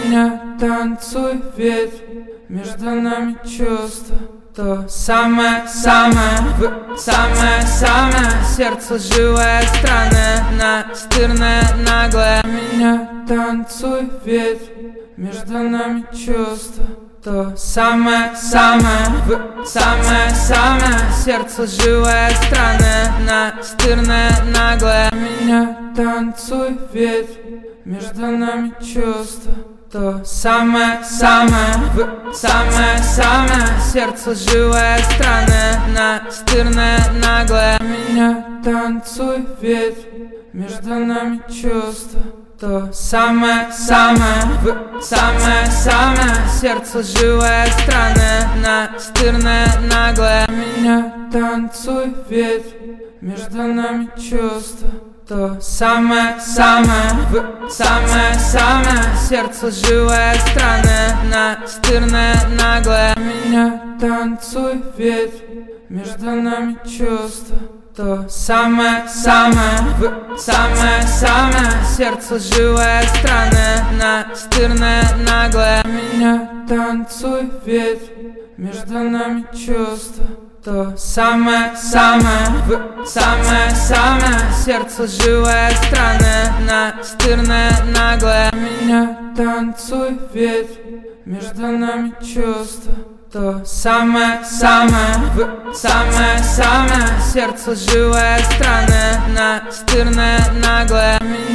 меня танцуй, ведь между нами чувства. То самое-самое, самое-самое, сердце живое, странное, настырное, наглое. Меня танцуй, ведь между нами чувства. То самое-самое, самое-самое, сердце живое, странное, настырное, наглое. Меня танцуй, ведь между нами чувства. То самое-самое, самое-самое, сердце живое, странное, настырное, наглое. Меня танцуй, ведь между нами чувства. То самое-самое, самое-самое, сердце живое, странное, настырное, наглое. Меня танцуй, ведь между нами чувства. То самое-самое, самое-самое, сердце живое, странное, настырное, наглое. Меня танцуй, ведь между нами чувства. То самое-самое, самое-самое, сердце живое, странное, настырное, наглое. Меня танцуй, ведь между нами чувства. То самое-самое, самое-самое, сердце живое, странное, настырное, наглое. Меня танцуй, ведь между нами чувства. То самое-самое, самое-самое, сердце живое, странное, настырное, наглое.